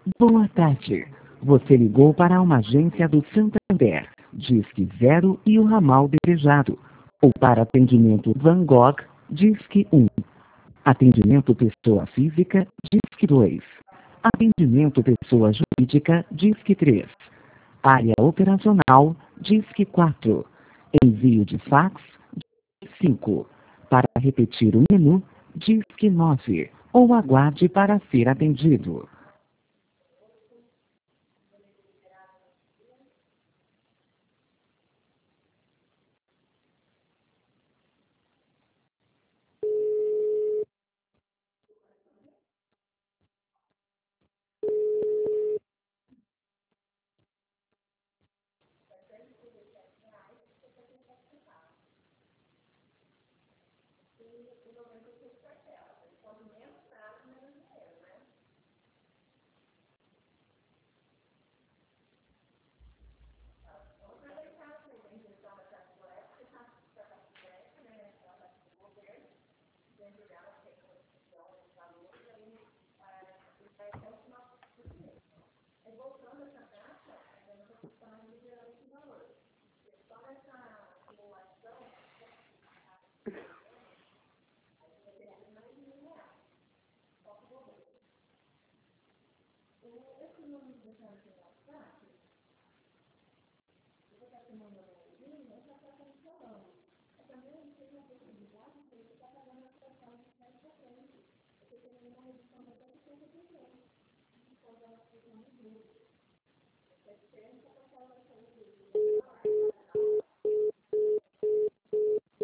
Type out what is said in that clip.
Boa tarde. Você ligou para uma agência do Santander, Disque 0 e o ramal desejado. Ou para atendimento Van Gogh, Disque 1. Atendimento pessoa física, Disque 2. Atendimento pessoa jurídica, Disque 3. Área operacional, Disque 4. Envio de fax, Disque 5. Para repetir o menu, Disque 9. Ou aguarde para ser atendido.